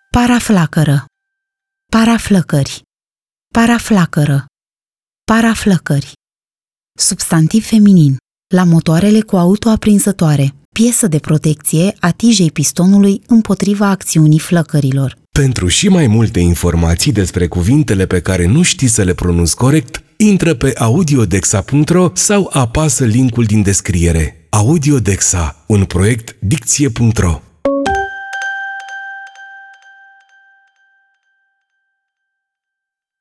Paraflacără, paraflăcări, paraflacără, paraflăcări. Substantiv feminin. La motoarele cu autoaprinsătoare. Piesă de protecție a tijei pistonului împotriva acțiunii flăcărilor. Pentru și mai multe informații despre cuvintele pe care nu știi să le pronunți corect, intră pe audiodexa.ro sau apasă linkul din descriere. Audiodexa, un proiect Dicție.ro.